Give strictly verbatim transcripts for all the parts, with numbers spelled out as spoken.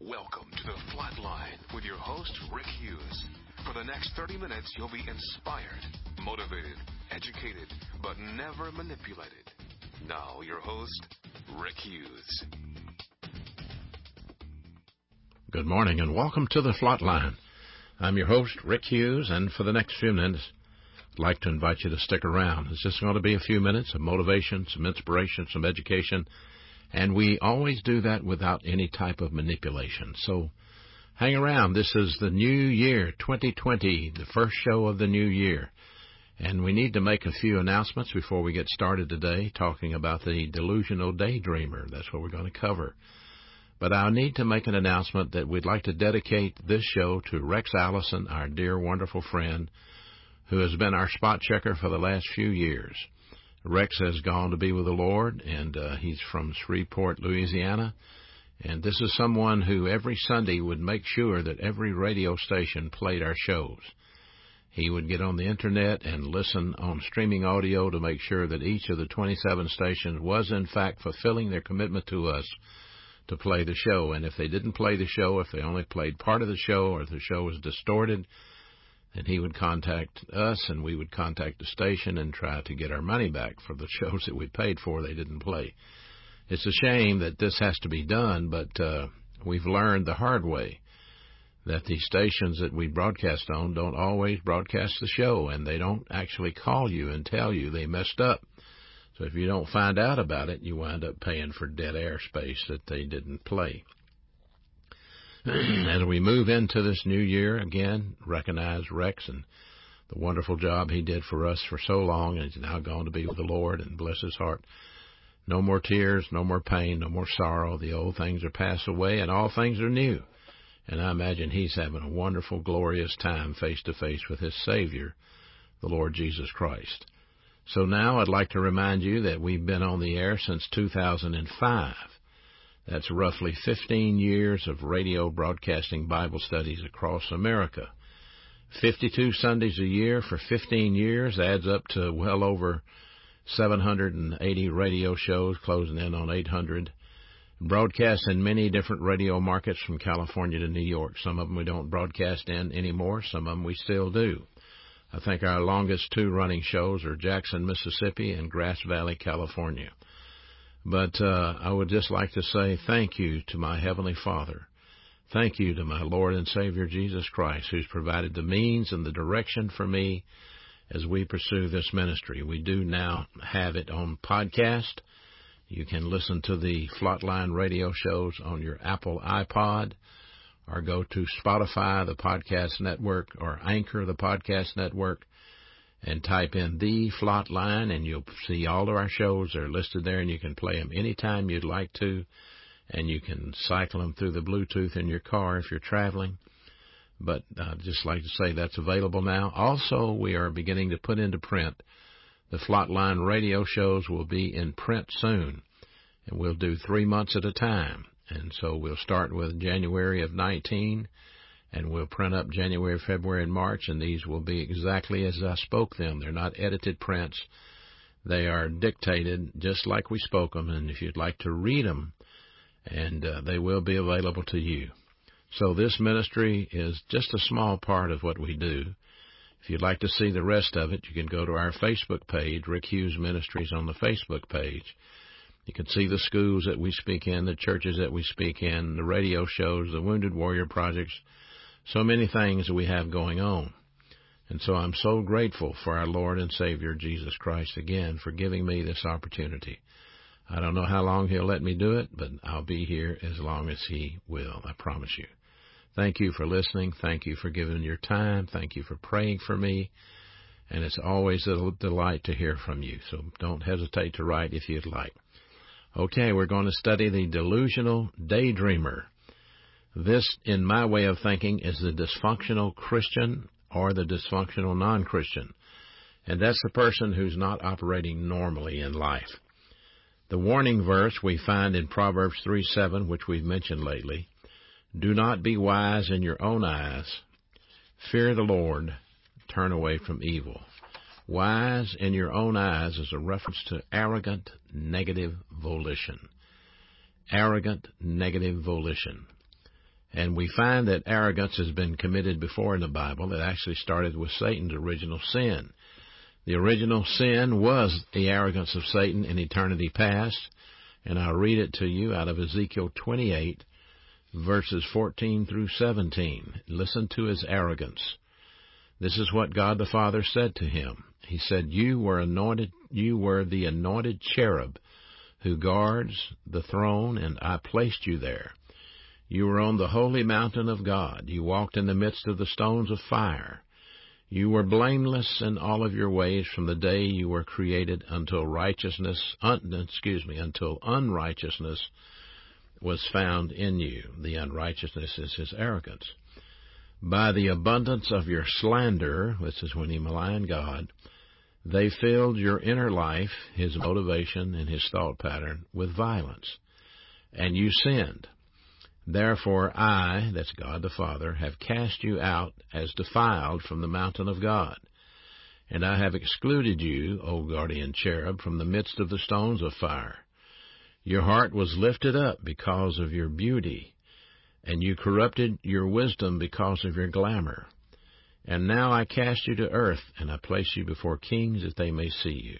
Welcome to the Flatline with your host, Rick Hughes. For the next thirty minutes, you'll be inspired, motivated, educated, but never manipulated. Now, your host, Rick Hughes. Good morning and welcome to the Flatline. I'm your host, Rick Hughes, and for the next few minutes, I'd like to invite you to stick around. It's just going to be a few minutes of motivation, some inspiration, some education, and we always do that without any type of manipulation. So hang around. This is the new year, twenty twenty, the first show of the new year. And we need to make a few announcements before we get started today, talking about the delusional daydreamer. That's what we're going to cover. But I need to make an announcement that we'd like to dedicate this show to Rex Allison, our dear, wonderful friend, who has been our spot checker for the last few years. Rex has gone to be with the Lord, and uh, he's from Shreveport, Louisiana. And this is someone who every Sunday would make sure that every radio station played our shows. He would get on the Internet and listen on streaming audio to make sure that each of the twenty-seven stations was, in fact, fulfilling their commitment to us to play the show. And if they didn't play the show, if they only played part of the show, or if the show was distorted, then he would contact us, and we would contact the station and try to get our money back for the shows that we paid for they didn't play. It's a shame that this has to be done, but uh, we've learned the hard way that the stations that we broadcast on don't always broadcast the show, and they don't actually call you and tell you they messed up. So if you don't find out about it, you wind up paying for dead air space that they didn't play. As we move into this new year, again, recognize Rex and the wonderful job he did for us for so long, and he's now gone to be with the Lord, and bless his heart. No more tears, no more pain, no more sorrow. The old things are passed away, and all things are new. And I imagine he's having a wonderful, glorious time face-to-face with his Savior, the Lord Jesus Christ. So now I'd like to remind you that we've been on the air since two thousand five. That's roughly fifteen years of radio broadcasting Bible studies across America. fifty-two Sundays a year for fifteen years adds up to well over seven hundred eighty radio shows, closing in on eight hundred. Broadcast in many different radio markets from California to New York. Some of them we don't broadcast in anymore. Some of them we still do. I think our longest two running shows are Jackson, Mississippi, and Grass Valley, California. But uh, I would just like to say thank you to my Heavenly Father. Thank you to my Lord and Savior Jesus Christ, who's provided the means and the direction for me as we pursue this ministry. We do now have it on podcast. You can listen to the Flatline radio shows on your Apple iPod, or go to Spotify, the podcast network, or Anchor, the podcast network, and type in the Flatline, and you'll see all of our shows are listed there, and you can play them anytime you'd like to, and you can cycle them through the Bluetooth in your car if you're traveling. But I'd just like to say that's available now. Also, we are beginning to put into print. The Flatline radio shows will be in print soon, and we'll do three months at a time. And so we'll start with January of nineteen, and we'll print up January, February, and March, and these will be exactly as I spoke them. They're not edited prints. They are dictated just like we spoke them, and if you'd like to read them, and uh, they will be available to you. So this ministry is just a small part of what we do. If you'd like to see the rest of it, you can go to our Facebook page, Rick Hughes Ministries on the Facebook page. You can see the schools that we speak in, the churches that we speak in, the radio shows, the Wounded Warrior projects, so many things we have going on. And so I'm so grateful for our Lord and Savior, Jesus Christ, again, for giving me this opportunity. I don't know how long He'll let me do it, but I'll be here as long as He will, I promise you. Thank you for listening. Thank you for giving your time. Thank you for praying for me. And it's always a delight to hear from you, so don't hesitate to write if you'd like. Okay, we're going to study the delusional daydreamer. This, in my way of thinking, is the dysfunctional Christian or the dysfunctional non-Christian. And that's the person who's not operating normally in life. The warning verse we find in Proverbs three seven, which we've mentioned lately. Do not be wise in your own eyes. Fear the Lord. Turn away from evil. Wise in your own eyes is a reference to arrogant, negative volition. Arrogant, negative volition. And we find that arrogance has been committed before in the Bible. It actually started with Satan's original sin. The original sin was the arrogance of Satan in eternity past. And I'll read it to you out of Ezekiel twenty-eight, verses fourteen through seventeen. Listen to his arrogance. This is what God the Father said to him. He said, You were anointed, you were the anointed cherub who guards the throne, and I placed you there. You were on the holy mountain of God. You walked in the midst of the stones of fire. You were blameless in all of your ways from the day you were created until righteousness, un, excuse me, until unrighteousness was found in you. The unrighteousness is his arrogance. By the abundance of your slander, this is when he maligned God, they filled your inner life, his motivation and his thought pattern, with violence. And you sinned. Therefore I, that's God the Father, have cast you out as defiled from the mountain of God. And I have excluded you, O guardian cherub, from the midst of the stones of fire. Your heart was lifted up because of your beauty, and you corrupted your wisdom because of your glamour. And now I cast you to earth, and I place you before kings that they may see you.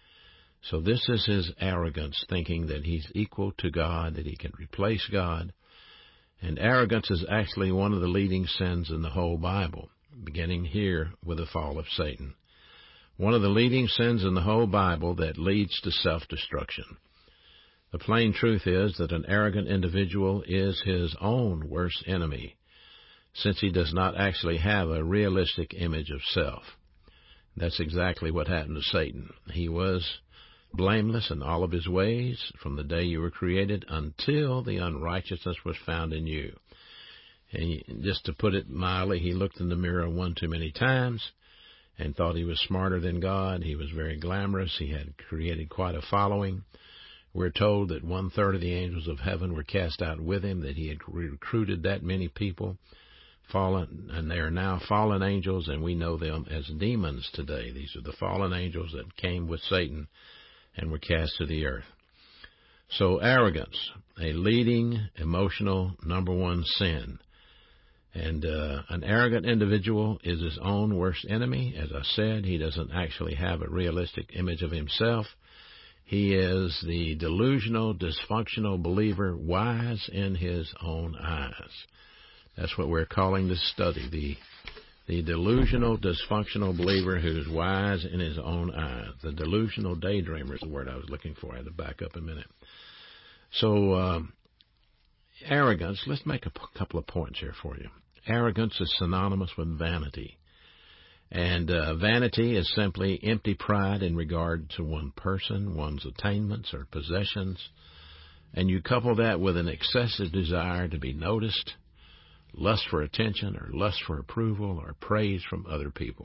So this is his arrogance, thinking that he's equal to God, that he can replace God. And arrogance is actually one of the leading sins in the whole Bible, beginning here with the fall of Satan. One of the leading sins in the whole Bible that leads to self-destruction. The plain truth is that an arrogant individual is his own worst enemy, since he does not actually have a realistic image of self. That's exactly what happened to Satan. He was blameless in all of his ways from the day you were created until the unrighteousness was found in you. And just to put it mildly, he looked in the mirror one too many times and thought he was smarter than God. He was very glamorous. He had created quite a following. We're told that one-third of the angels of heaven were cast out with him, that he had recruited that many people, fallen, and they are now fallen angels, and we know them as demons today. These are the fallen angels that came with Satan and were cast to the earth. So arrogance, a leading emotional number one sin. And uh, an arrogant individual is his own worst enemy. As I said, he doesn't actually have a realistic image of himself. He is the delusional, dysfunctional believer, wise in his own eyes. That's what we're calling this study, the the delusional, dysfunctional believer who's wise in his own eyes. The delusional daydreamer is the word I was looking for. I had to back up a minute. So, um, arrogance, let's make a p- couple of points here for you. Arrogance is synonymous with vanity. And uh, vanity is simply empty pride in regard to one person, one's attainments or possessions. And you couple that with an excessive desire to be noticed, lust for attention or lust for approval or praise from other people.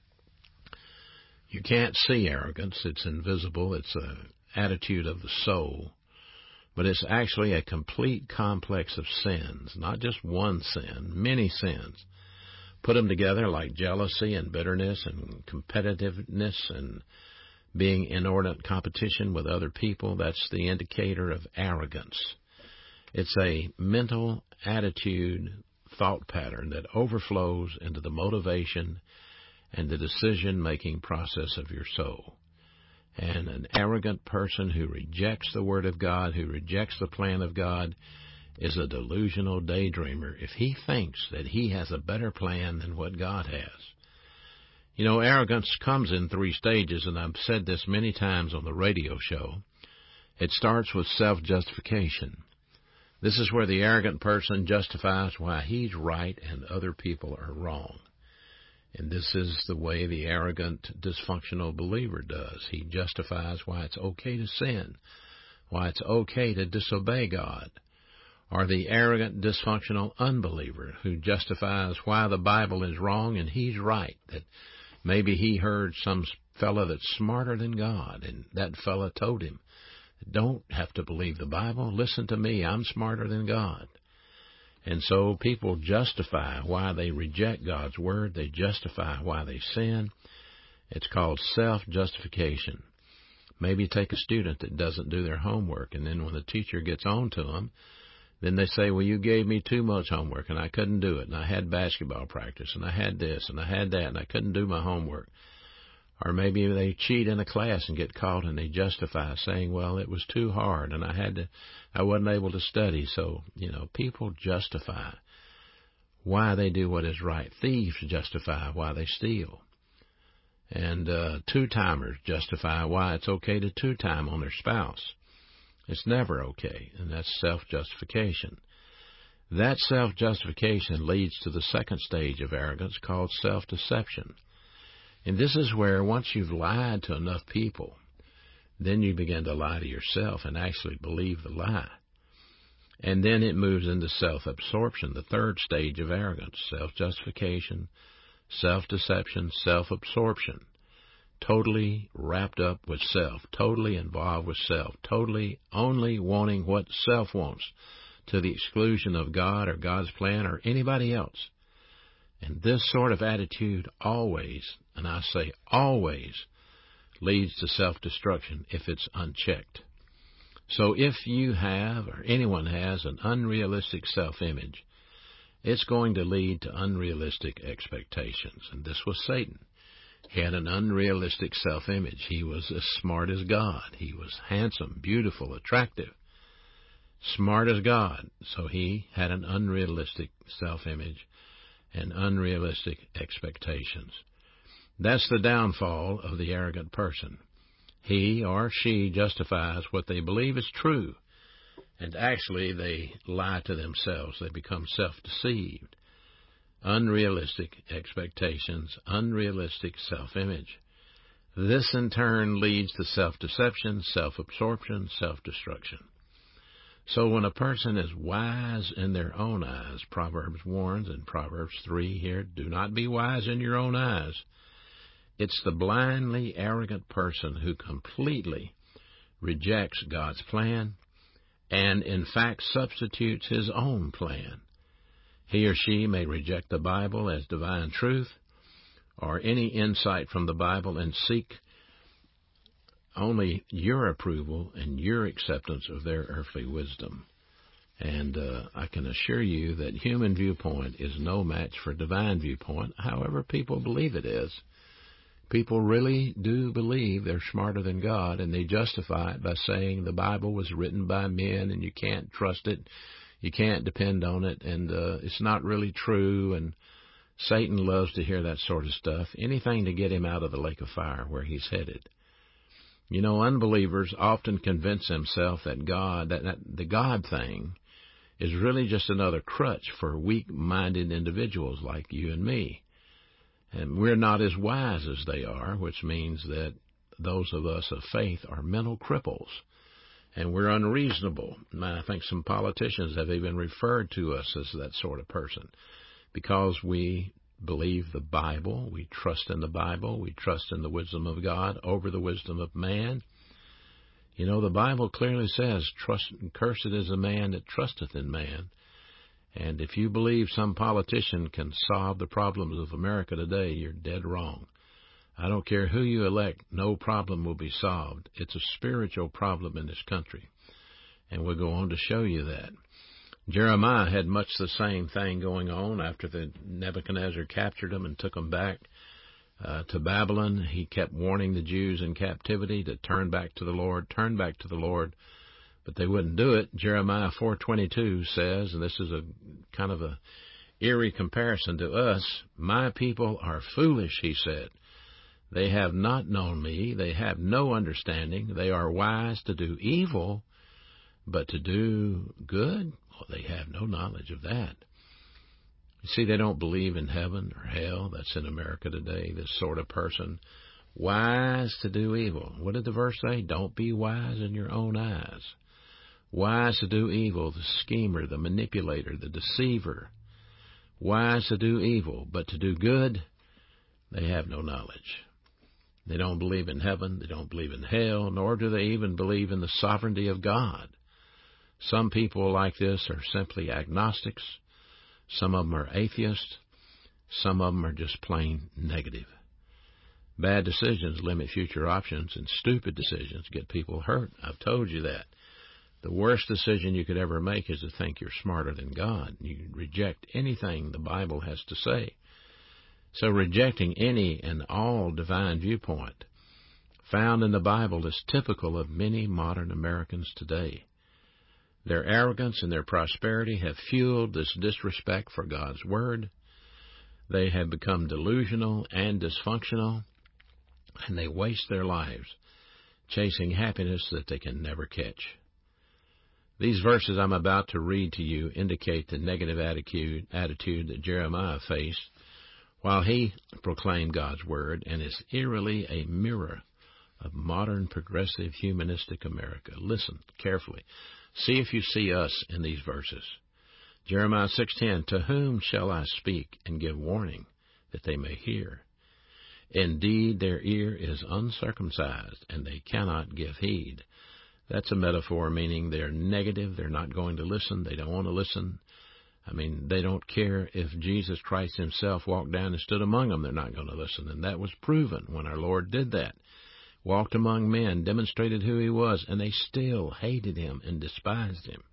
You can't see arrogance. It's invisible. It's an attitude of the soul. But it's actually a complete complex of sins, not just one sin, many sins. Put them together like jealousy and bitterness and competitiveness and being in inordinate competition with other people. That's the indicator of arrogance. It's a mental attitude, thought pattern that overflows into the motivation and the decision-making process of your soul. And an arrogant person who rejects the Word of God, who rejects the plan of God, is a delusional daydreamer if he thinks that he has a better plan than what God has. You know, arrogance comes in three stages, and I've said this many times on the radio show. It starts with self-justification. This is where the arrogant person justifies why he's right and other people are wrong. And this is the way the arrogant, dysfunctional believer does. He justifies why it's okay to sin, why it's okay to disobey God. Or the arrogant, dysfunctional unbeliever who justifies why the Bible is wrong and he's right, that maybe he heard some fella that's smarter than God, and that fella told him, don't have to believe the Bible. Listen to me. I'm smarter than God. And so people justify why they reject God's Word. They justify why they sin. It's called self-justification. Maybe take a student that doesn't do their homework, and then when the teacher gets on to them, Then they say, well, you gave me too much homework and I couldn't do it, and I had basketball practice and I had this and I had that and I couldn't do my homework. Or maybe they cheat in a class and get caught and they justify saying, well, it was too hard and I had to, I wasn't able to study. So, you know, people justify why they do what is right. Thieves justify why they steal. And uh, two-timers justify why it's okay to two-time on their spouse. It's never okay, and that's self-justification. That self-justification leads to the second stage of arrogance called self-deception. And this is where once you've lied to enough people, then you begin to lie to yourself and actually believe the lie. And then it moves into self-absorption, the third stage of arrogance, self-justification, self-deception, self-absorption. Totally wrapped up with self, totally involved with self, totally only wanting what self wants to the exclusion of God or God's plan or anybody else. And this sort of attitude always, and I say always, leads to self-destruction if it's unchecked. So if you have or anyone has an unrealistic self-image, it's going to lead to unrealistic expectations. And this was Satan. He had an unrealistic self-image. He was as smart as God. He was handsome, beautiful, attractive, smart as God. So he had an unrealistic self-image and unrealistic expectations. That's the downfall of the arrogant person. He or she justifies what they believe is true, and actually they lie to themselves. They become self-deceived. Unrealistic expectations, unrealistic self-image. This in turn leads to self-deception, self-absorption, self-destruction. So when a person is wise in their own eyes, Proverbs warns in Proverbs three here, do not be wise in your own eyes. It's the blindly arrogant person who completely rejects God's plan and in fact substitutes his own plan. He or she may reject the Bible as divine truth or any insight from the Bible and seek only your approval and your acceptance of their earthly wisdom. And uh, I can assure you that human viewpoint is no match for divine viewpoint, however people believe it is. People really do believe they're smarter than God, and they justify it by saying the Bible was written by men and you can't trust it. You can't depend on it, and uh, it's not really true, and Satan loves to hear that sort of stuff, anything to get him out of the lake of fire where he's headed. You know, unbelievers often convince themselves that God, that, that the God thing is really just another crutch for weak-minded individuals like you and me. And we're not as wise as they are, which means that those of us of faith are mental cripples. And we're unreasonable. I think some politicians have even referred to us as that sort of person because we believe the Bible, we trust in the Bible, we trust in the wisdom of God over the wisdom of man. You know, the Bible clearly says, "Trust, cursed is the man that trusteth in man." And if you believe some politician can solve the problems of America today, you're dead wrong. I don't care who you elect, no problem will be solved. It's a spiritual problem in this country. And we'll go on to show you that. Jeremiah had much the same thing going on after the Nebuchadnezzar captured him and took him back uh, to Babylon. He kept warning the Jews in captivity to turn back to the Lord, turn back to the Lord, but they wouldn't do it. Jeremiah four twenty-two says, and this is a kind of a eerie comparison to us, "My people are foolish," he said. "They have not known me. They have no understanding. They are wise to do evil, but to do good, well, they have no knowledge of that." You see, they don't believe in heaven or hell. That's in America today, this sort of person. Wise to do evil. What did the verse say? Don't be wise in your own eyes. Wise to do evil, the schemer, the manipulator, the deceiver. Wise to do evil, but to do good, they have no knowledge. They don't believe in heaven, they don't believe in hell, nor do they even believe in the sovereignty of God. Some people like this are simply agnostics. Some of them are atheists. Some of them are just plain negative. Bad decisions limit future options, and stupid decisions get people hurt. I've told you that. The worst decision you could ever make is to think you're smarter than God. You reject anything the Bible has to say. So rejecting any and all divine viewpoint found in the Bible is typical of many modern Americans today. Their arrogance and their prosperity have fueled this disrespect for God's Word. They have become delusional and dysfunctional, and they waste their lives chasing happiness that they can never catch. These verses I'm about to read to you indicate the negative attitude, attitude that Jeremiah faced while he proclaimed God's Word, and is eerily a mirror of modern progressive humanistic America. Listen carefully. See if you see us in these verses. Jeremiah six ten, to whom shall I speak and give warning that they may hear? Indeed, their ear is uncircumcised, and they cannot give heed. That's a metaphor meaning they're negative, they're not going to listen, they don't want to listen. I mean, they don't care if Jesus Christ himself walked down and stood among them, they're not going to listen. And that was proven when our Lord did that. Walked among men, demonstrated who he was, and they still hated him and despised him.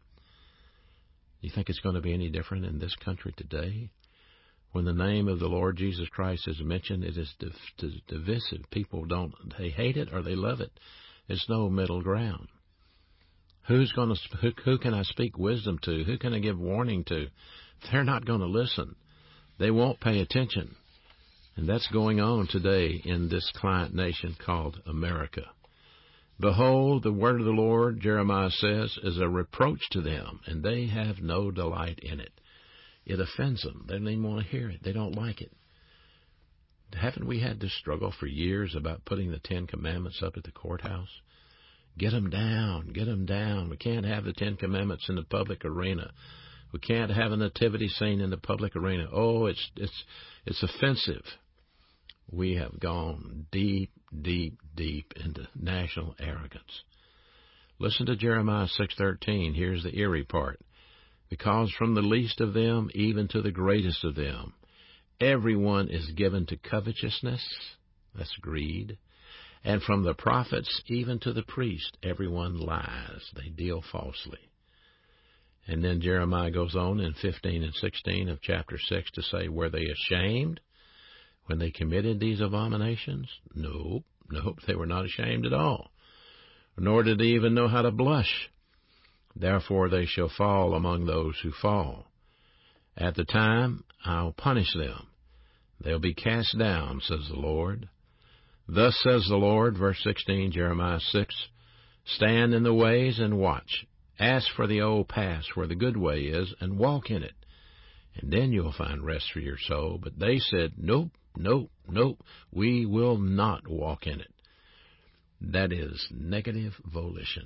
You think it's going to be any different in this country today? When the name of the Lord Jesus Christ is mentioned, it is div- div- divisive. People don't, they hate it or they love it. There's no middle ground. Who's going to, who, who can I speak wisdom to? Who can I give warning to? They're not going to listen. They won't pay attention. And that's going on today in this client nation called America. Behold, the word of the Lord, Jeremiah says, is a reproach to them, and they have no delight in it. It offends them. They don't even want to hear it. They don't like it. Haven't we had this struggle for years about putting the Ten Commandments up at the courthouse? Get them down. Get them down. We can't have the Ten Commandments in the public arena. We can't have a nativity scene in the public arena. Oh, it's it's it's offensive. We have gone deep, deep, deep into national arrogance. Listen to Jeremiah six thirteen. Here's the eerie part. Because from the least of them, even to the greatest of them, everyone is given to covetousness, that's greed, and from the prophets, even to the priest, everyone lies. They deal falsely. And then Jeremiah goes on in fifteen and sixteen of chapter six to say, were they ashamed when they committed these abominations? Nope, nope, they were not ashamed at all. Nor did they even know how to blush. Therefore they shall fall among those who fall. At the time I'll punish them. They'll be cast down, says the Lord. Thus says the Lord, verse sixteen, Jeremiah six, stand in the ways and watch. Ask for the old paths where the good way is and walk in it. And then you'll find rest for your soul. But they said, nope, nope, nope, we will not walk in it. That is negative volition.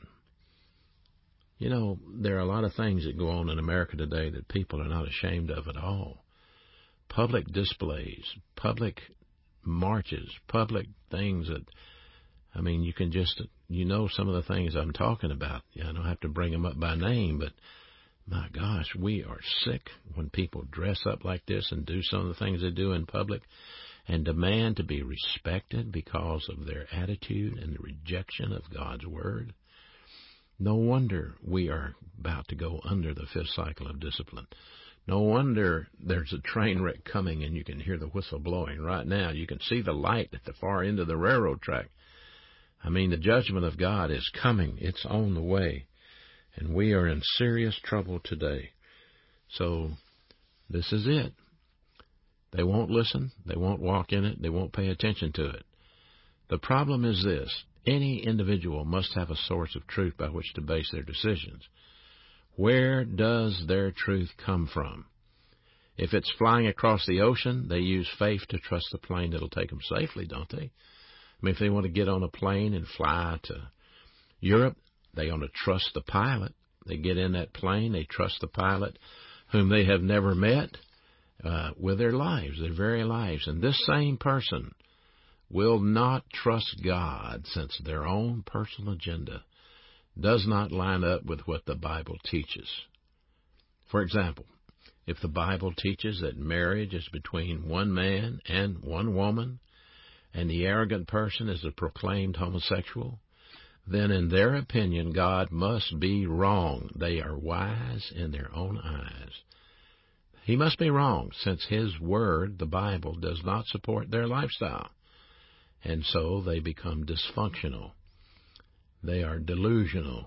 You know, there are a lot of things that go on in America today that people are not ashamed of at all. Public displays, public marches, public things that, I mean, you can just, you know some of the things I'm talking about. I don't have to bring them up by name, but my gosh, we are sick when people dress up like this and do some of the things they do in public and demand to be respected because of their attitude and the rejection of God's Word. No wonder we are about to go under the fifth cycle of discipline. No wonder there's a train wreck coming and you can hear the whistle blowing right now. You can see the light at the far end of the railroad track. I mean, the judgment of God is coming. It's on the way. And we are in serious trouble today. So this is it. They won't listen. They won't walk in it. They won't pay attention to it. The problem is this. Any individual must have a source of truth by which to base their decisions. Where does their truth come from? If it's flying across the ocean, they use faith to trust the plane that'll take them safely, don't they? I mean, if they want to get on a plane and fly to Europe, they want to trust the pilot. They get in that plane, they trust the pilot whom they have never met uh, with their lives, their very lives. And this same person will not trust God since their own personal agenda does not line up with what the Bible teaches. For example, if the Bible teaches that marriage is between one man and one woman, and the arrogant person is a proclaimed homosexual, then in their opinion God must be wrong. They are wise in their own eyes. He must be wrong, since His Word, the Bible, does not support their lifestyle. And so they become dysfunctional. They are delusional.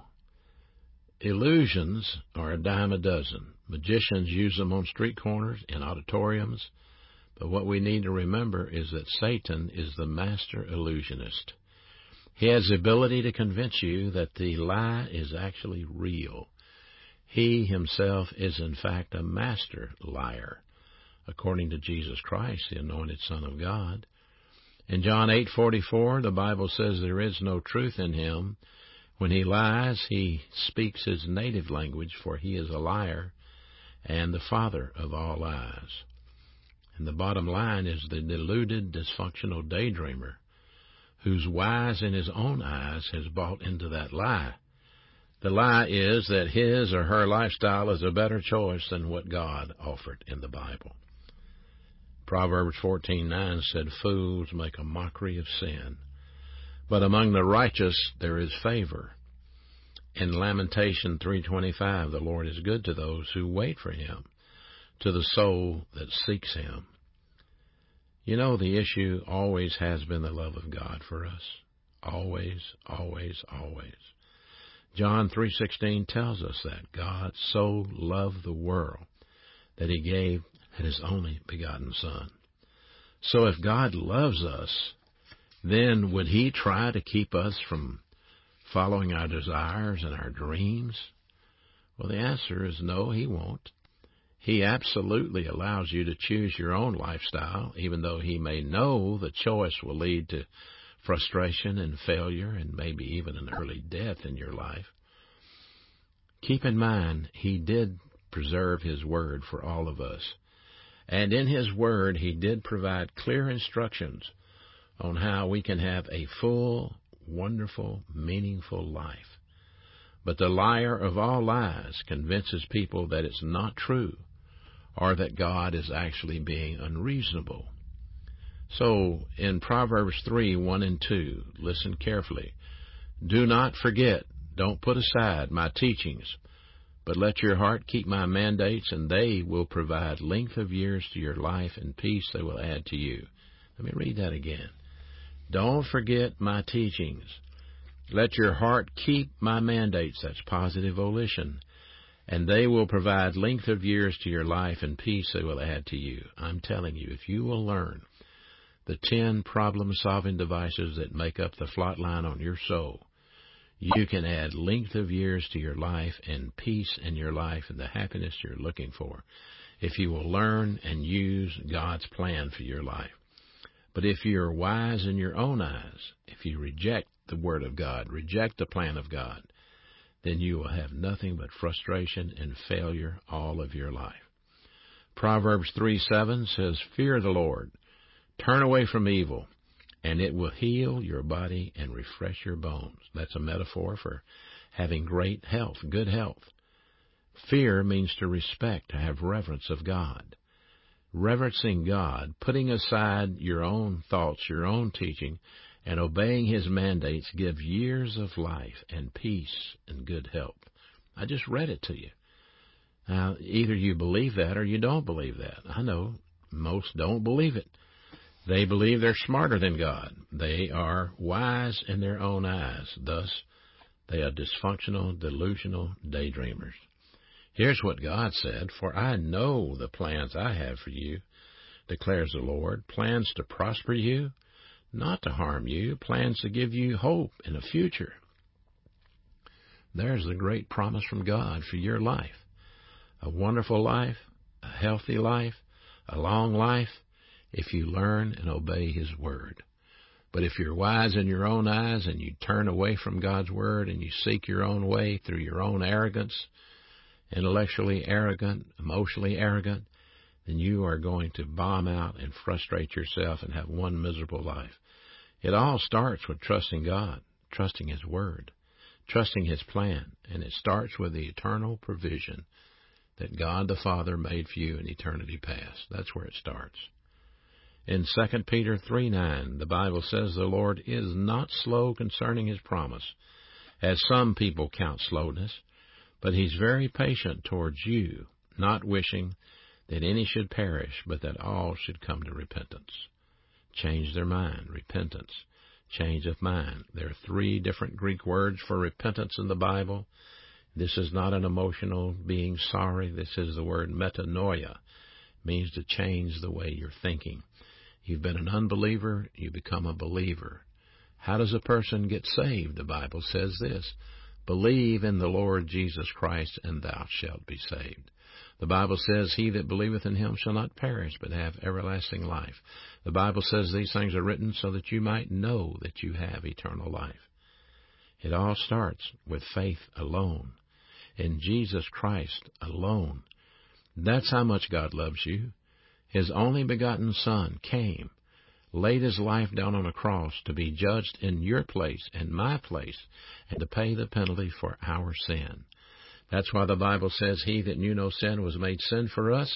Illusions are a dime a dozen. Magicians use them on street corners, in auditoriums. But what we need to remember is that Satan is the master illusionist. He has the ability to convince you that the lie is actually real. He himself is in fact a master liar, according to Jesus Christ, the anointed Son of God. In John eight forty-four, the Bible says there is no truth in him. When he lies, he speaks his native language, for he is a liar and the father of all lies. And the bottom line is the deluded, dysfunctional daydreamer, who's wise in his own eyes, has bought into that lie. The lie is that his or her lifestyle is a better choice than what God offered in the Bible. Proverbs fourteen nine said, "Fools make a mockery of sin, but among the righteous there is favor." In Lamentation three twenty-five, the Lord is good to those who wait for Him, to the soul that seeks Him. You know, the issue always has been the love of God for us. Always, always, always. John three sixteen tells us that God so loved the world that He gave His only begotten Son. So if God loves us, then would He try to keep us from following our desires and our dreams? Well, the answer is no, He won't. He absolutely allows you to choose your own lifestyle, even though He may know the choice will lead to frustration and failure and maybe even an early death in your life. Keep in mind, He did preserve His Word for all of us. And in His Word, He did provide clear instructions on how we can have a full, wonderful, meaningful life. But the liar of all lies convinces people that it's not true, or that God is actually being unreasonable. So, in Proverbs three, one and two, listen carefully. "Do not forget, don't put aside my teachings, but let your heart keep my mandates, and they will provide length of years to your life, and peace they will add to you." Let me read that again. Don't forget my teachings. Let your heart keep my mandates. That's positive volition. And they will provide length of years to your life, and peace they will add to you. I'm telling you, if you will learn the ten problem-solving devices that make up the flot line on your soul, you can add length of years to your life and peace in your life and the happiness you're looking for, if you will learn and use God's plan for your life. But if you're wise in your own eyes, if you reject the Word of God, reject the plan of God, then you will have nothing but frustration and failure all of your life. Proverbs three seven says, "Fear the Lord, turn away from evil, and it will heal your body and refresh your bones." That's a metaphor for having great health, good health. Fear means to respect, to have reverence of God. Reverencing God, putting aside your own thoughts, your own teaching, and obeying His mandates give years of life and peace and good health. I just read it to you. Now, either you believe that or you don't believe that. I know most don't believe it. They believe they're smarter than God. They are wise in their own eyes. Thus, they are dysfunctional, delusional daydreamers. Here's what God said, "For I know the plans I have for you, declares the Lord, plans to prosper you, not to harm you, plans to give you hope in a future." There's the great promise from God for your life. A wonderful life, a healthy life, a long life, if you learn and obey His Word. But if you're wise in your own eyes and you turn away from God's Word and you seek your own way through your own arrogance, intellectually arrogant, emotionally arrogant, then you are going to bomb out and frustrate yourself and have one miserable life. It all starts with trusting God, trusting His Word, trusting His plan, and it starts with the eternal provision that God the Father made for you in eternity past. That's where it starts. In Second Peter three nine, the Bible says the Lord is not slow concerning His promise, as some people count slowness, but he's very patient towards you, not wishing that any should perish, but that all should come to repentance. Change their mind, repentance, change of mind. There are three different Greek words for repentance in the Bible. This is not an emotional being sorry. This is the word metanoia. It means to change the way you're thinking. You've been an unbeliever, you become a believer. How does a person get saved? The Bible says this: believe in the Lord Jesus Christ, and thou shalt be saved. The Bible says, he that believeth in him shall not perish, but have everlasting life. The Bible says these things are written so that you might know that you have eternal life. It all starts with faith alone, in Jesus Christ alone. That's how much God loves you. His only begotten Son came, laid his life down on a cross to be judged in your place and my place, and to pay the penalty for our sin. That's why the Bible says, he that knew no sin was made sin for us,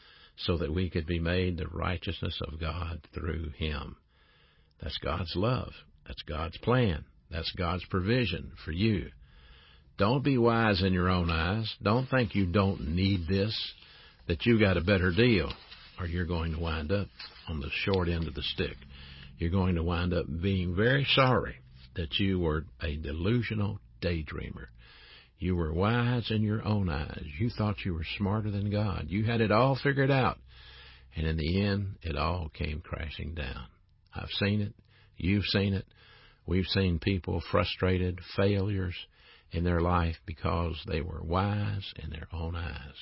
so that we could be made the righteousness of God through him. That's God's love. That's God's plan. That's God's provision for you. Don't be wise in your own eyes. Don't think you don't need this, that you got a better deal, or you're going to wind up on the short end of the stick. You're going to wind up being very sorry that you were a delusional daydreamer. You were wise in your own eyes. You thought you were smarter than God. You had it all figured out. And in the end, it all came crashing down. I've seen it. You've seen it. We've seen people frustrated, failures in their life because they were wise in their own eyes.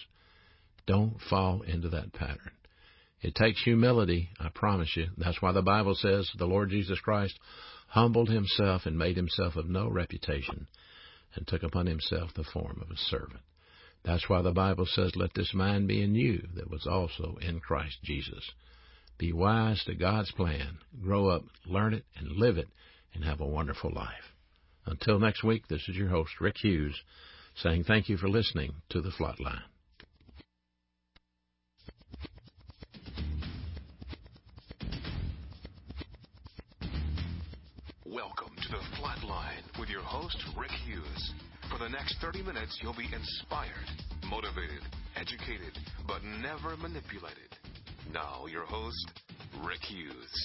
Don't fall into that pattern. It takes humility, I promise you. That's why the Bible says the Lord Jesus Christ humbled himself and made himself of no reputation, and took upon himself the form of a servant. That's why the Bible says, let this mind be in you that was also in Christ Jesus. Be wise to God's plan. Grow up, learn it, and live it, and have a wonderful life. Until next week, this is your host, Rick Hughes, saying thank you for listening to The Flatline. Welcome to The Flatline with your host, Rick Hughes. For the next thirty minutes, you'll be inspired, motivated, educated, but never manipulated. Now, your host, Rick Hughes.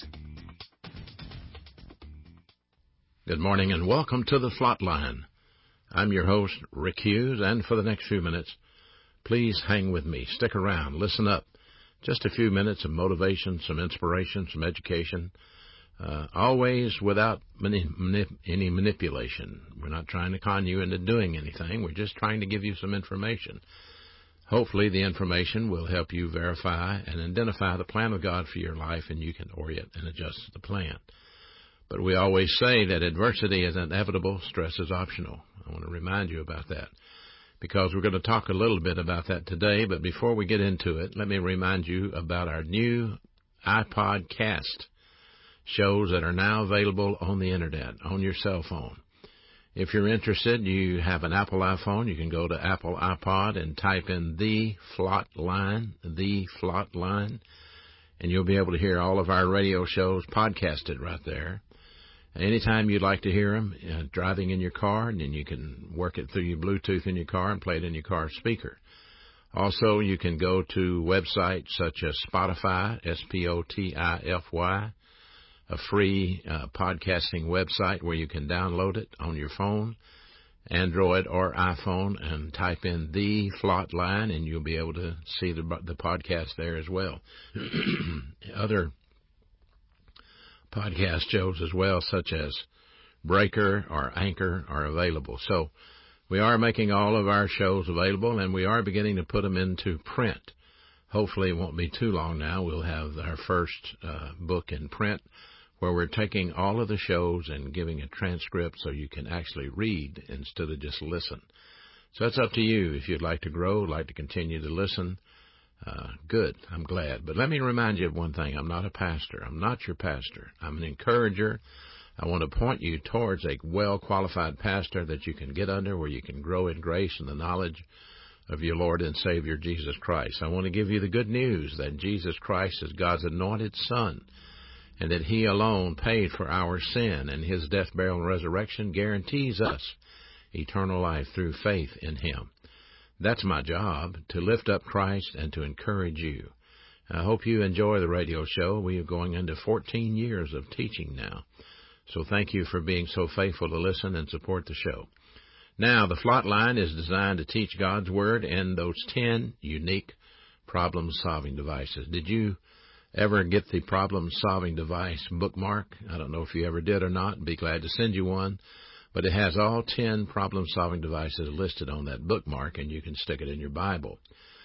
Good morning and welcome to The Flatline. I'm your host, Rick Hughes, and for the next few minutes, please hang with me. Stick around. Listen up. Just a few minutes of motivation, some inspiration, some education. Uh, always without mani- manip- any manipulation. We're not trying to con you into doing anything. We're just trying to give you some information. Hopefully the information will help you verify and identify the plan of God for your life, and you can orient and adjust the plan. But we always say that adversity is inevitable, stress is optional. I want to remind you about that, because we're going to talk a little bit about that today. But before we get into it, let me remind you about our new iPod Cast shows that are now available on the Internet, on your cell phone. If you're interested, you have an Apple iPhone, you can go to Apple iPod and type in The Flatline, The Flatline, and you'll be able to hear all of our radio shows podcasted right there. Anytime you'd like to hear them, uh, driving in your car, and then you can work it through your Bluetooth in your car and play it in your car speaker. Also, you can go to websites such as Spotify, S P O T I F Y, a free uh, podcasting website where you can download it on your phone, Android or iPhone, and type in The Flatline, and you'll be able to see the, the podcast there as well. Other podcast shows as well, such as Breaker or Anchor, are available. So we are making all of our shows available, and we are beginning to put them into print. Hopefully it won't be too long now. We'll have our first uh, book in print, where we're taking all of the shows and giving a transcript so you can actually read instead of just listen. So that's up to you. If you'd like to grow, like to continue to listen, uh, good, I'm glad. But let me remind you of one thing. I'm not a pastor. I'm not your pastor. I'm an encourager. I want to point you towards a well-qualified pastor that you can get under, where you can grow in grace and the knowledge of your Lord and Savior, Jesus Christ. I want to give you the good news that Jesus Christ is God's anointed Son, and that He alone paid for our sin, and His death, burial, and resurrection guarantees us eternal life through faith in Him. That's my job, to lift up Christ and to encourage you. I hope you enjoy the radio show. We are going into fourteen years of teaching now. So thank you for being so faithful to listen and support the show. Now, the Flott Line is designed to teach God's Word in those ten unique problem-solving devices. Did you ever get the problem-solving device bookmark? I don't know if you ever did or not. I'd be glad to send you one. But it has all ten problem-solving devices listed on that bookmark, and you can stick it in your Bible.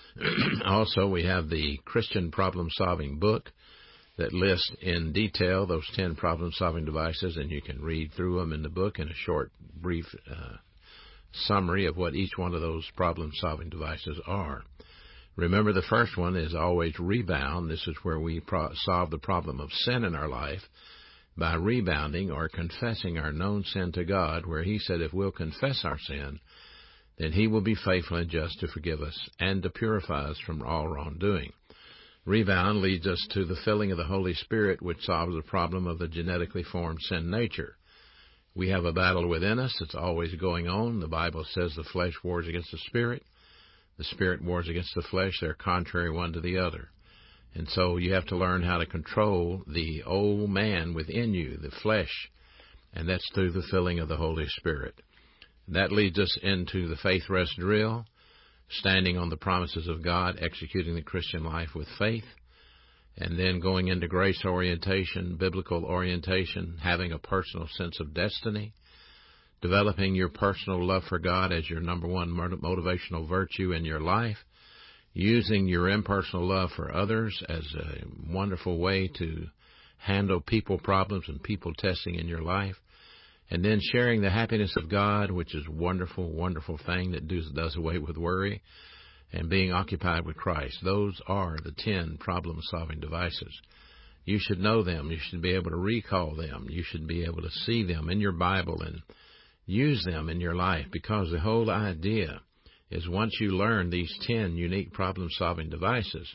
Also, we have the Christian problem-solving book that lists in detail those ten problem-solving devices, and you can read through them in the book in a short, brief uh, summary of what each one of those problem-solving devices are. Remember, the first one is always rebound. This is where we pro- solve the problem of sin in our life by rebounding or confessing our known sin to God, where He said if we'll confess our sin, then He will be faithful and just to forgive us and to purify us from all wrongdoing. Rebound leads us to the filling of the Holy Spirit, which solves the problem of the genetically formed sin nature. We have a battle within us. It's always going on. The Bible says the flesh wars against the Spirit. The Spirit wars against the flesh. They're contrary one to the other. And so you have to learn how to control the old man within you, the flesh, and that's through the filling of the Holy Spirit. That leads us into the faith rest drill, standing on the promises of God, executing the Christian life with faith, and then going into grace orientation, biblical orientation, having a personal sense of destiny, developing your personal love for God as your number one motivational virtue in your life, using your impersonal love for others as a wonderful way to handle people problems and people testing in your life, and then sharing the happiness of God, which is a wonderful, wonderful thing that does, does away with worry, and being occupied with Christ. Those are the ten problem-solving devices. You should know them. You should be able to recall them. You should be able to see them in your Bible and use them in your life, because the whole idea is once you learn these ten unique problem-solving devices,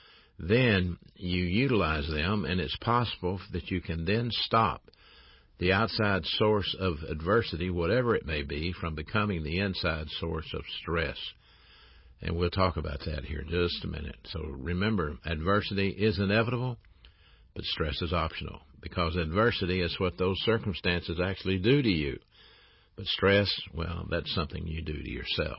then you utilize them, and it's possible that you can then stop the outside source of adversity, whatever it may be, from becoming the inside source of stress. And we'll talk about that here in just a minute. So remember, adversity is inevitable, but stress is optional, because adversity is what those circumstances actually do to you. But stress, well, that's something you do to yourself.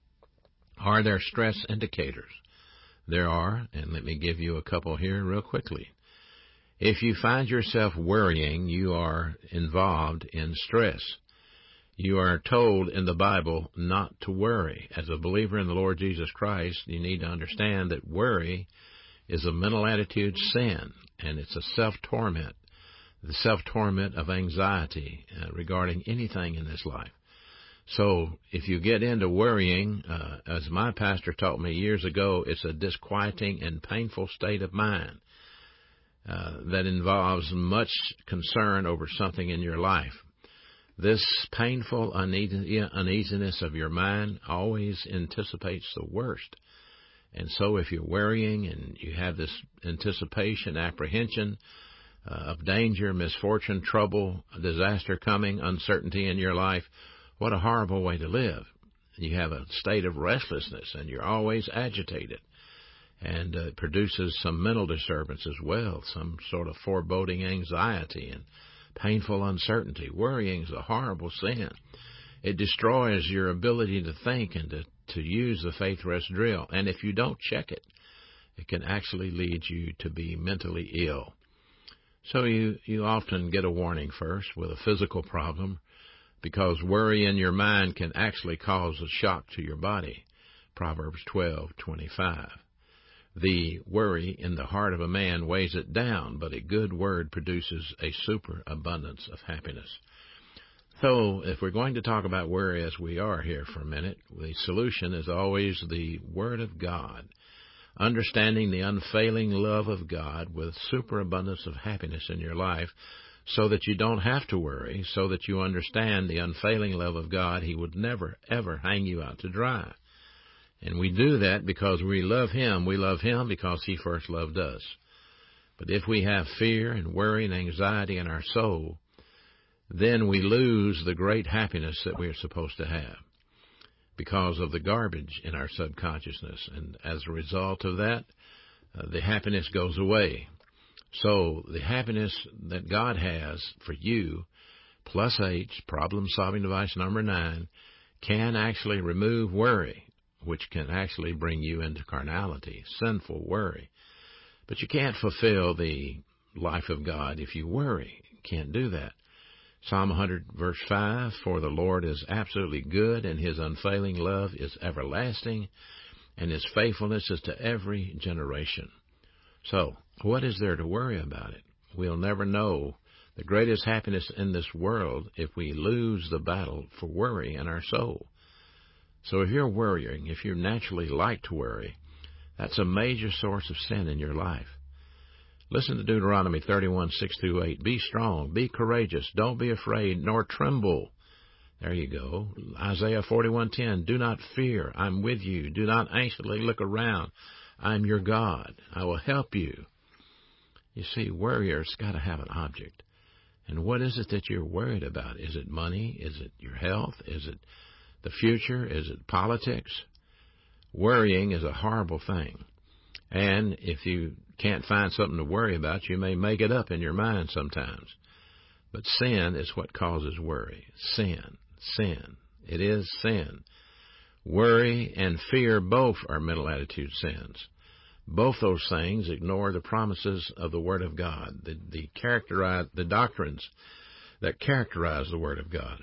Are there stress indicators? There are, and let me give you a couple here real quickly. If you find yourself worrying, you are involved in stress. You are told in the Bible not to worry. As a believer in the Lord Jesus Christ, you need to understand that worry is a mental attitude sin, and it's a self-torment, the self-torment of anxiety uh, regarding anything in this life. So if you get into worrying, uh, as my pastor taught me years ago, it's a disquieting and painful state of mind uh, that involves much concern over something in your life. This painful uneasiness of your mind always anticipates the worst. And so if you're worrying and you have this anticipation, apprehension uh, of danger, misfortune, trouble, disaster coming, uncertainty in your life, what a horrible way to live. You have a state of restlessness, and you're always agitated. And uh, it produces some mental disturbance as well, some sort of foreboding anxiety and painful uncertainty. Worrying is a horrible sin. It destroys your ability to think and to, to use the faith rest drill. And if you don't check it, it can actually lead you to be mentally ill. So you, you often get a warning first with a physical problem, because worry in your mind can actually cause a shock to your body. Proverbs twelve twenty-five. The worry in the heart of a man weighs it down, but a good word produces a superabundance of happiness. So if we're going to talk about worry as we are here for a minute, the solution is always the Word of God. Understanding the unfailing love of God with superabundance of happiness in your life, so that you don't have to worry, so that you understand the unfailing love of God. He would never, ever hang you out to dry. And we do that because we love Him. We love Him because He first loved us. But if we have fear and worry and anxiety in our soul, then we lose the great happiness that we are supposed to have because of the garbage in our subconsciousness. And as a result of that, uh, the happiness goes away. So the happiness that God has for you, plus H, problem-solving device number nine, can actually remove worry, which can actually bring you into carnality, sinful worry. But you can't fulfill the life of God if you worry. You can't do that. Psalm one hundred, verse five, for the Lord is absolutely good, and his unfailing love is everlasting, and his faithfulness is to every generation. So, what is there to worry about it? We'll never know the greatest happiness in this world if we lose the battle for worry in our soul. So if you're worrying, if you naturally like to worry, that's a major source of sin in your life. Listen to Deuteronomy thirty-one, six through eight. Be strong, be courageous, don't be afraid, nor tremble. There you go. Isaiah forty-one, ten. Do not fear, I'm with you. Do not anxiously look around. I'm your God. I will help you. You see, worrier's got to have an object. And what is it that you're worried about? Is it money? Is it your health? Is it the future? Is it politics? Worrying is a horrible thing. And if you can't find something to worry about, you may make it up in your mind sometimes. But sin is what causes worry. Sin. Sin. It is sin. Worry and fear both are mental attitude sins. Both those things ignore the promises of the Word of God, the, the, characterize, the doctrines that characterize the Word of God.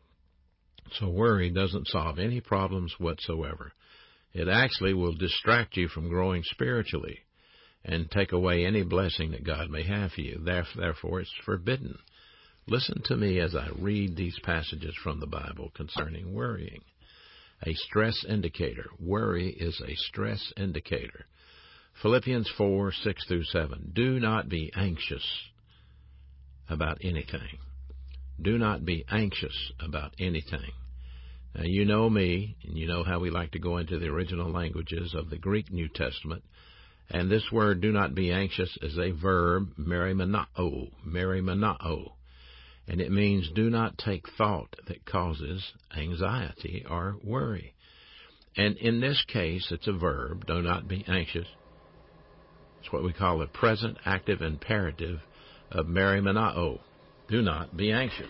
So worry doesn't solve any problems whatsoever. It actually will distract you from growing spiritually and take away any blessing that God may have for you. Therefore, it's forbidden. Listen to me as I read these passages from the Bible concerning worrying. A stress indicator. Worry is a stress indicator. Philippians four, six through seven. Do not be anxious about anything. Do not be anxious about anything. Now, you know me, and you know how we like to go into the original languages of the Greek New Testament. And this word, do not be anxious, is a verb, merimenao, merimenao. And it means do not take thought that causes anxiety or worry. And in this case, it's a verb, do not be anxious. It's what we call the present active imperative of merimenao. Do not be anxious.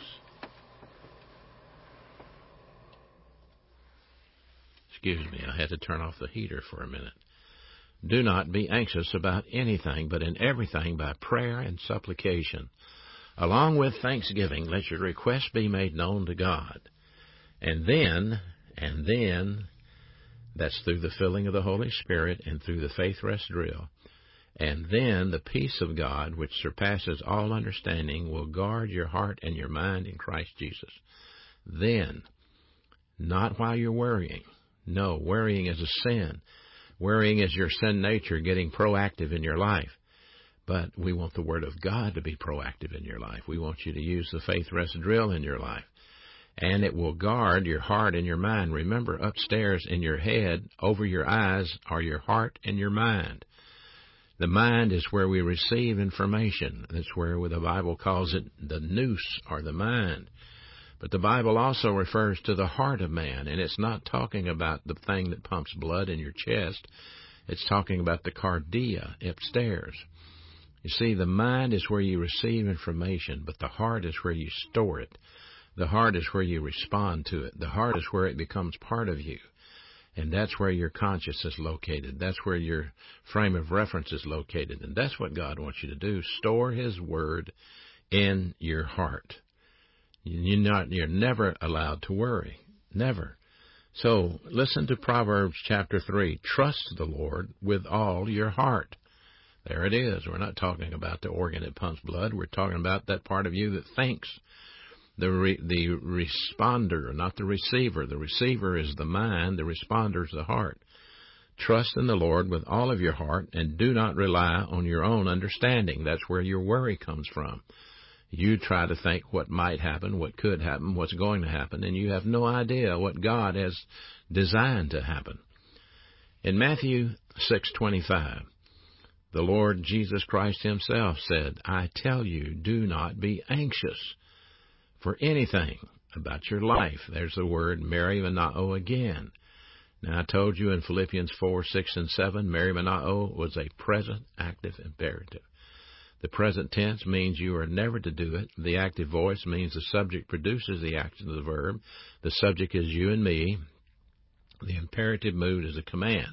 Excuse me, I had to turn off the heater for a minute. Do not be anxious about anything, but in everything by prayer and supplication. Along with thanksgiving, let your requests be made known to God. And then, and then, that's through the filling of the Holy Spirit and through the faith rest drill. And then the peace of God, which surpasses all understanding, will guard your heart and your mind in Christ Jesus. Then, not while you're worrying. No, worrying is a sin. Worrying is your sin nature getting proactive in your life. But we want the Word of God to be proactive in your life. We want you to use the faith rest drill in your life. And it will guard your heart and your mind. Remember, upstairs in your head, over your eyes, are your heart and your mind. The mind is where we receive information. That's where the Bible calls it the nous, or the mind. But the Bible also refers to the heart of man, and it's not talking about the thing that pumps blood in your chest. It's talking about the cardia upstairs. You see, the mind is where you receive information, but the heart is where you store it. The heart is where you respond to it. The heart is where it becomes part of you. And that's where your conscience is located. That's where your frame of reference is located. And that's what God wants you to do. Store His Word in your heart. You're not, you're never allowed to worry. Never. So listen to Proverbs chapter three. Trust the Lord with all your heart. There it is. We're not talking about the organ that pumps blood. We're talking about that part of you that thinks. The re, the responder, not the receiver. The receiver is the mind. The responder is the heart. Trust in the Lord with all of your heart and do not rely on your own understanding. That's where your worry comes from. You try to think what might happen, what could happen, what's going to happen, and you have no idea what God has designed to happen. In Matthew six twenty-five, the Lord Jesus Christ Himself said, I tell you, do not be anxious for anything about your life. There's the word merimnao again. Now, I told you in Philippians four, six, and seven, merimnao was a present active imperative. The present tense means you are never to do it. The active voice means the subject produces the action of the verb. The subject is you and me. The imperative mood is a command.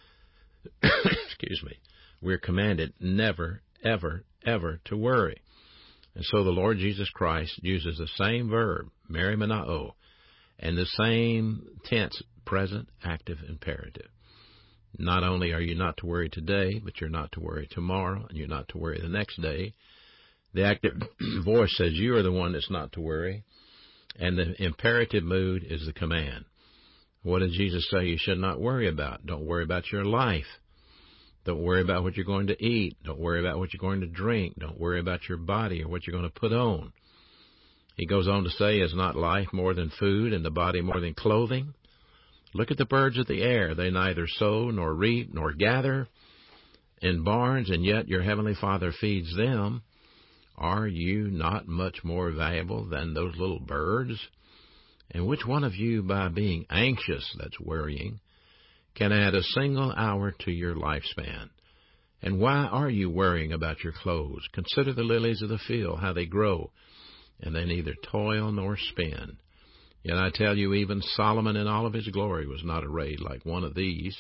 Excuse me. We're commanded never, ever, ever to worry. And so the Lord Jesus Christ uses the same verb, merimnao, and the same tense, present active imperative. Not only are you not to worry today, but you're not to worry tomorrow, and you're not to worry the next day. The active voice says you are the one that's not to worry, and the imperative mood is the command. What did Jesus say you should not worry about? Don't worry about your life. Don't worry about what you're going to eat. Don't worry about what you're going to drink. Don't worry about your body or what you're going to put on. He goes on to say, is not life more than food and the body more than clothing? Look at the birds of the air. They neither sow nor reap nor gather in barns, and yet your heavenly Father feeds them. Are you not much more valuable than those little birds? And which one of you, by being anxious, that's worrying, can add a single hour to your lifespan? And why are you worrying about your clothes? Consider the lilies of the field, how they grow, and they neither toil nor spin. Yet I tell you, even Solomon in all of his glory was not arrayed like one of these.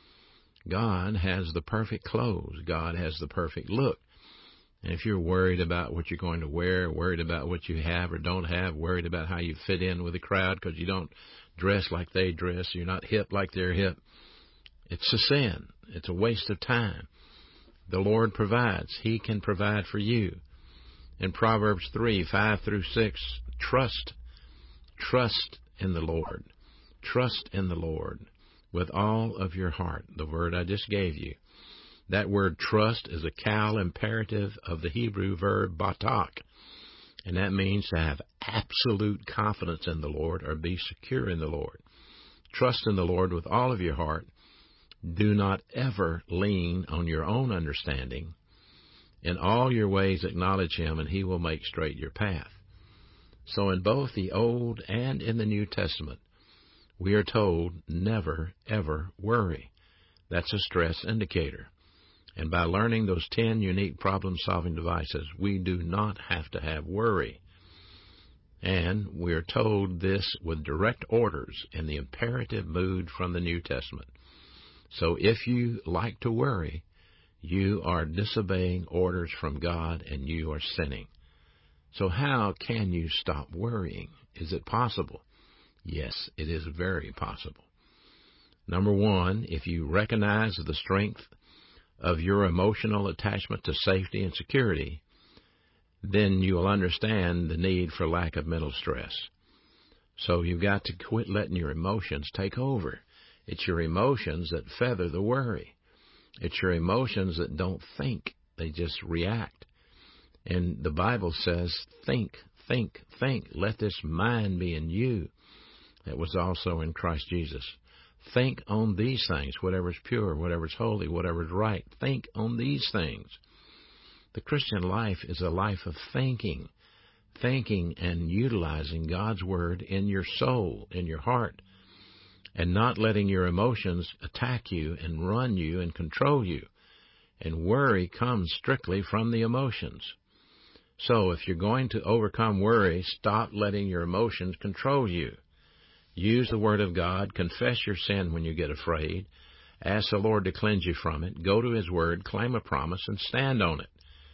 God has the perfect clothes. God has the perfect look. And if you're worried about what you're going to wear, worried about what you have or don't have, worried about how you fit in with the crowd because you don't dress like they dress, you're not hip like they're hip, it's a sin. It's a waste of time. The Lord provides. He can provide for you. In Proverbs three, five through six, trust Trust in the Lord. Trust in the Lord with all of your heart, the word I just gave you. That word trust is a cal imperative of the Hebrew verb batak, and that means to have absolute confidence in the Lord or be secure in the Lord. Trust in the Lord with all of your heart. Do not ever lean on your own understanding. In all your ways acknowledge Him, and He will make straight your path. So in both the Old and in the New Testament, we are told never, ever worry. That's a stress indicator. And by learning those ten unique problem-solving devices, we do not have to have worry. And we are told this with direct orders in the imperative mood from the New Testament. So if you like to worry, you are disobeying orders from God and you are sinning. So how can you stop worrying? Is it possible? Yes, it is very possible. Number one, if you recognize the strength of your emotional attachment to safety and security, then you will understand the need for lack of mental stress. So you've got to quit letting your emotions take over. It's your emotions that feather the worry. It's your emotions that don't think. They just react. And the Bible says, think, think, think. Let this mind be in you that was also in Christ Jesus. Think on these things, whatever's pure, whatever's holy, whatever's right. Think on these things. The Christian life is a life of thinking, thinking and utilizing God's Word in your soul, in your heart, and not letting your emotions attack you and run you and control you. And worry comes strictly from the emotions. So if you're going to overcome worry, stop letting your emotions control you. Use the Word of God. Confess your sin when you get afraid. Ask the Lord to cleanse you from it. Go to His Word, claim a promise, and stand on it.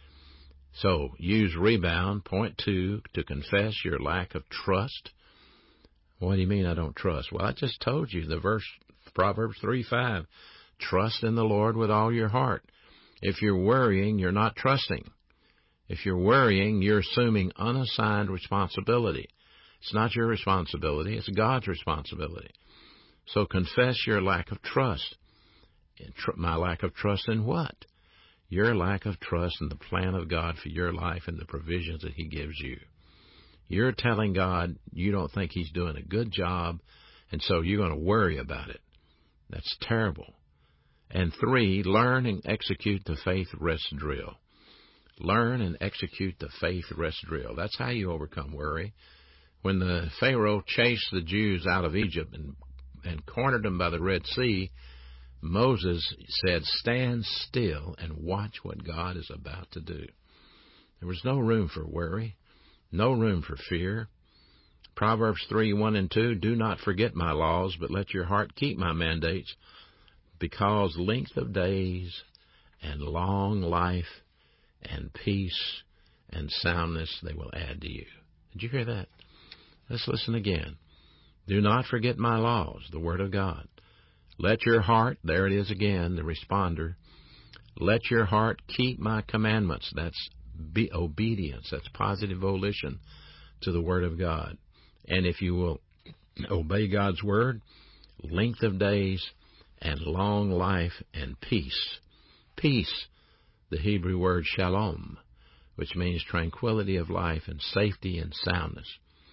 So use rebound, point two, to confess your lack of trust. What do you mean I don't trust? Well, I just told you the verse, Proverbs three five. Trust in the Lord with all your heart. If you're worrying, you're not trusting. If you're worrying, you're assuming unassigned responsibility. It's not your responsibility. It's God's responsibility. So confess your lack of trust. My lack of trust in what? Your lack of trust in the plan of God for your life and the provisions that He gives you. You're telling God you don't think He's doing a good job, and so you're going to worry about it. That's terrible. And three, learn and execute the faith rest drill. Learn and execute the faith rest drill. That's how you overcome worry. When the Pharaoh chased the Jews out of Egypt and, and cornered them by the Red Sea, Moses said, "Stand still and watch what God is about to do." There was no room for worry, no room for fear. Proverbs three, one and two, "Do not forget my laws, but let your heart keep my mandates, because length of days and long life and peace and soundness they will add to you." Did you hear that? Let's listen again. "Do not forget my laws," the Word of God. "Let your heart," there it is again, the responder, "let your heart keep my commandments." That's be obedience. That's positive volition to the Word of God. And if you will obey God's Word, length of days and long life and peace. Peace, the Hebrew word shalom, which means tranquility of life and safety and soundness.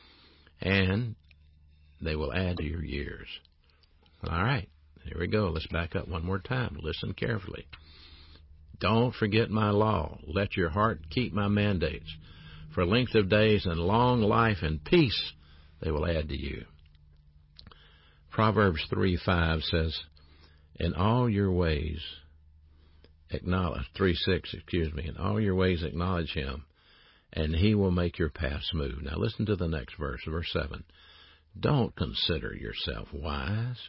And they will add to your years. All right, here we go. Let's back up one more time. Listen carefully. "Don't forget my law. Let your heart keep my mandates. For length of days and long life and peace they will add to you." Proverbs three five says, "In all your ways acknowledge," three six, excuse me, "in all your ways acknowledge him, and he will make your path smooth." Now listen to the next verse, verse seven. "Don't consider yourself wise."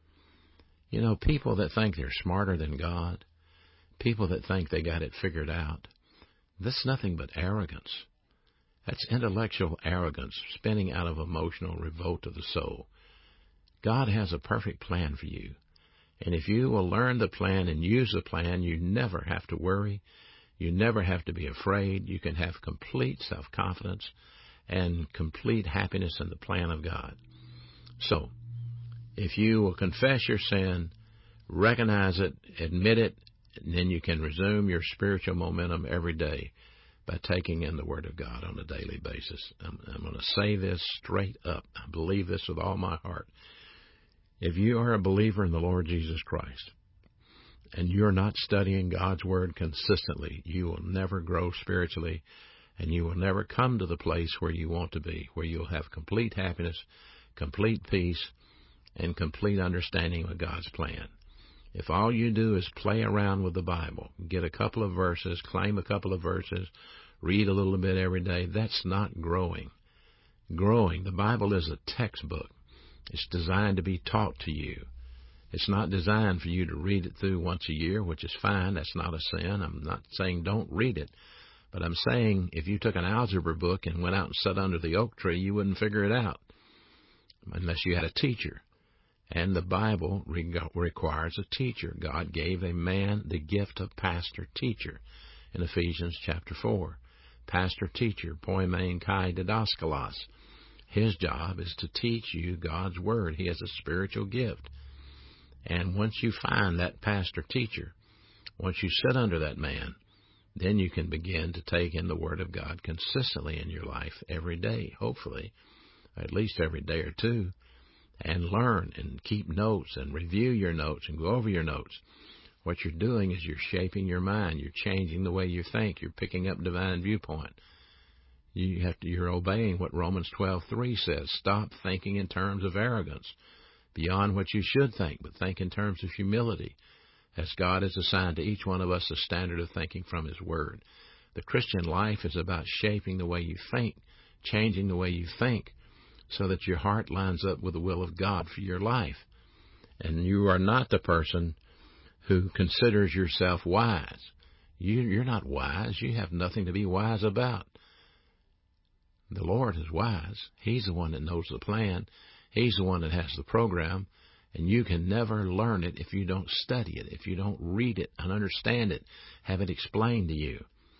You know, people that think they're smarter than God, people that think they got it figured out, that's nothing but arrogance. That's intellectual arrogance spinning out of emotional revolt of the soul. God has a perfect plan for you. And if you will learn the plan and use the plan, you never have to worry. You never have to be afraid. You can have complete self-confidence and complete happiness in the plan of God. So, if you will confess your sin, recognize it, admit it, and then you can resume your spiritual momentum every day by taking in the Word of God on a daily basis. I'm, I'm going to say this straight up. I believe this with all my heart. If you are a believer in the Lord Jesus Christ and you're not studying God's Word consistently, you will never grow spiritually, and you will never come to the place where you want to be, where you'll have complete happiness, complete peace, and complete understanding of God's plan. If all you do is play around with the Bible, get a couple of verses, claim a couple of verses, read a little bit every day, that's not growing. Growing, the Bible is a textbook. It's designed to be taught to you. It's not designed for you to read it through once a year, which is fine. That's not a sin. I'm not saying don't read it. But I'm saying if you took an algebra book and went out and sat under the oak tree, you wouldn't figure it out unless you had a teacher. And the Bible requires a teacher. God gave a man the gift of pastor-teacher in Ephesians chapter four. Pastor-teacher, poimen kai didaskalos. His job is to teach you God's Word. He has a spiritual gift. And once you find that pastor-teacher, once you sit under that man, then you can begin to take in the Word of God consistently in your life every day, hopefully, at least every day or two, and learn and keep notes and review your notes and go over your notes. What you're doing is you're shaping your mind. You're changing the way you think. You're picking up divine viewpoint. You have to, you're obeying what Romans twelve three says. Stop thinking in terms of arrogance beyond what you should think, but think in terms of humility, as God has assigned to each one of us a standard of thinking from His Word. The Christian life is about shaping the way you think, changing the way you think, so that your heart lines up with the will of God for your life. And you are not the person who considers yourself wise. You, you're not wise. You have nothing to be wise about. The Lord is wise. He's the one that knows the plan. He's the one that has the program. And you can never learn it if you don't study it, if you don't read it and understand it, have it explained to you.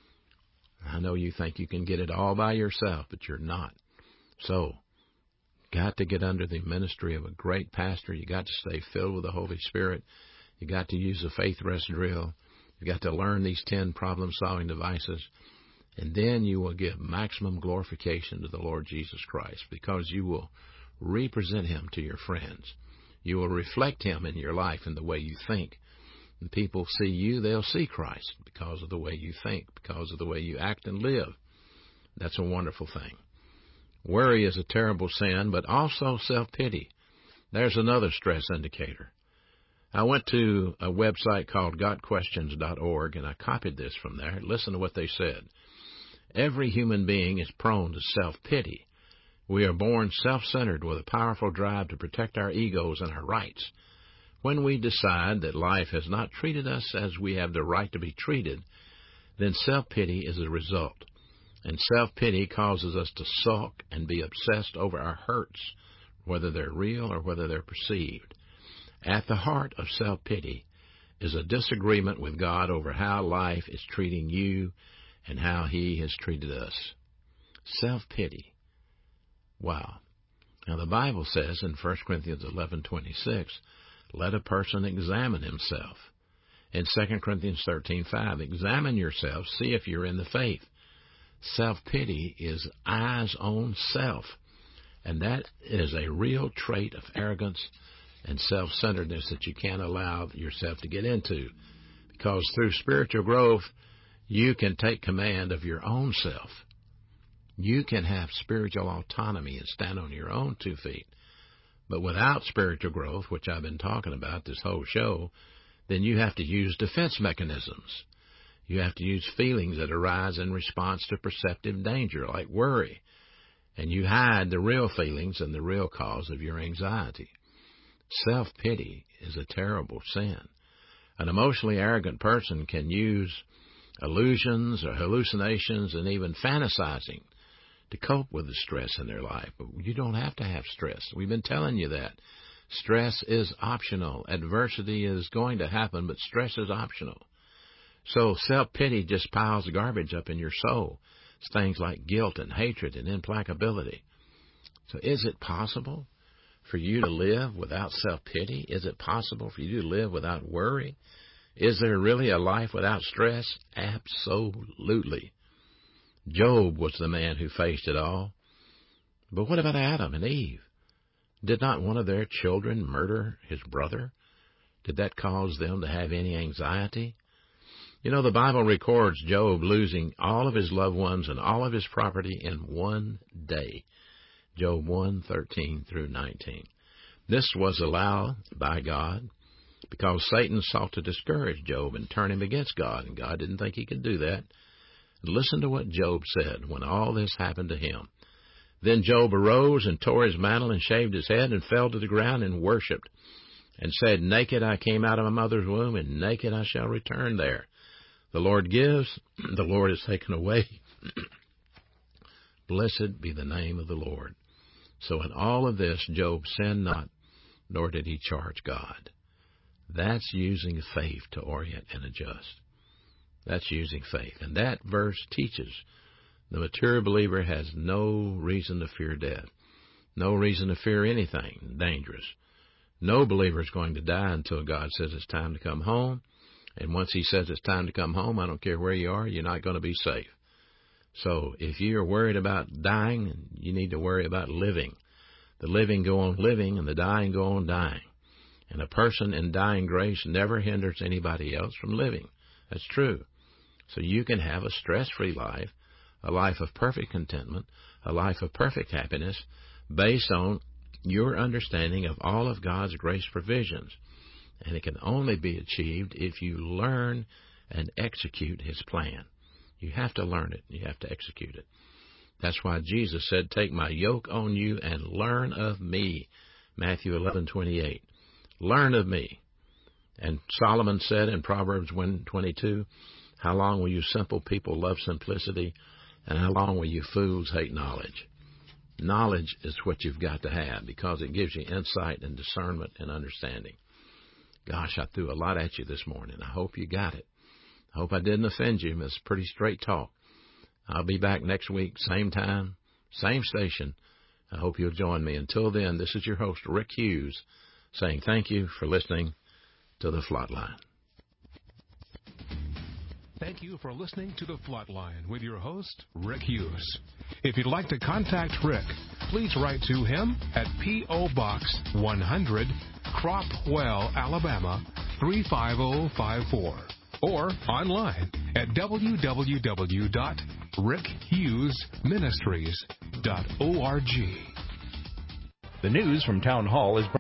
I know you think you can get it all by yourself, but you're not. So, got to get under the ministry of a great pastor. You got to stay filled with the Holy Spirit. You got to use the faith rest drill. You got to learn these ten problem-solving devices, and then you will give maximum glorification to the Lord Jesus Christ, because you will represent Him to your friends. You will reflect Him in your life in the way you think. When people see you, they'll see Christ because of the way you think, because of the way you act and live. That's a wonderful thing. Worry is a terrible sin, but also self-pity. There's another stress indicator. I went to a website called got questions dot org, and I copied this from there. Listen to what they said. Every human being is prone to self-pity. We are born self-centered with a powerful drive to protect our egos and our rights. When we decide that life has not treated us as we have the right to be treated, then self-pity is the result. And self-pity causes us to sulk and be obsessed over our hurts, whether they're real or whether they're perceived. At the heart of self-pity is a disagreement with God over how life is treating you and how He has treated us. Self-pity. Wow. Now the Bible says in First Corinthians eleven twenty-six, let a person examine himself. In Second Corinthians thirteen five, examine yourself, see if you're in the faith. Self-pity is eyes on self, and that is a real trait of arrogance and self-centeredness that you can't allow yourself to get into, because through spiritual growth, you can take command of your own self. You can have spiritual autonomy and stand on your own two feet. But without spiritual growth, which I've been talking about this whole show, then you have to use defense mechanisms. You have to use feelings that arise in response to perceptive danger, like worry. And you hide the real feelings and the real cause of your anxiety. Self-pity is a terrible sin. An emotionally arrogant person can use illusions or hallucinations and even fantasizing to cope with the stress in their life. But you don't have to have stress. We've been telling you that. Stress is optional. Adversity is going to happen, but stress is optional. So self-pity just piles garbage up in your soul. It's things like guilt and hatred and implacability. So is it possible for you to live without self-pity? Is it possible for you to live without worry? Is there really a life without stress? Absolutely. Job was the man who faced it all. But what about Adam and Eve? Did not one of their children murder his brother? Did that cause them to have any anxiety? You know, the Bible records Job losing all of his loved ones and all of his property in one day. Job one, thirteen through nineteen. This was allowed by God because Satan sought to discourage Job and turn him against God, and God didn't think he could do that. Listen to what Job said when all this happened to him. Then Job arose and tore his mantle and shaved his head and fell to the ground and worshipped and said, naked I came out of my mother's womb, and naked I shall return there. The Lord gives, the Lord is taken away. Blessed be the name of the Lord. So in all of this, Job sinned not, nor did he charge God. That's using faith to orient and adjust. That's using faith. And that verse teaches the mature believer has no reason to fear death, no reason to fear anything dangerous. No believer is going to die until God says it's time to come home. And once He says it's time to come home, I don't care where you are, you're not going to be safe. So if you're worried about dying, you need to worry about living. The living go on living, and the dying go on dying. And a person in dying grace never hinders anybody else from living. That's true. So you can have a stress-free life, a life of perfect contentment, a life of perfect happiness, based on your understanding of all of God's grace provisions. And it can only be achieved if you learn and execute His plan. You have to learn it. You have to execute it. That's why Jesus said, take my yoke on you and learn of me. Matthew eleven twenty-eight. Learn of me. And Solomon said in Proverbs one twenty-two, how long will you simple people love simplicity, and how long will you fools hate knowledge? Knowledge is what you've got to have, because it gives you insight and discernment and understanding. Gosh, I threw a lot at you this morning. I hope you got it. I hope I didn't offend you. It's pretty straight talk. I'll be back next week, same time, same station. I hope you'll join me. Until then, this is your host, Rick Hughes, saying thank you for listening to The Flatline. Thank you for listening to The Flatline with your host, Rick Hughes. If you'd like to contact Rick, please write to him at P O. Box one hundred, Cropwell, Alabama three five zero five four. or online at w w w dot rick hughes ministries dot org. The news from Town Hall is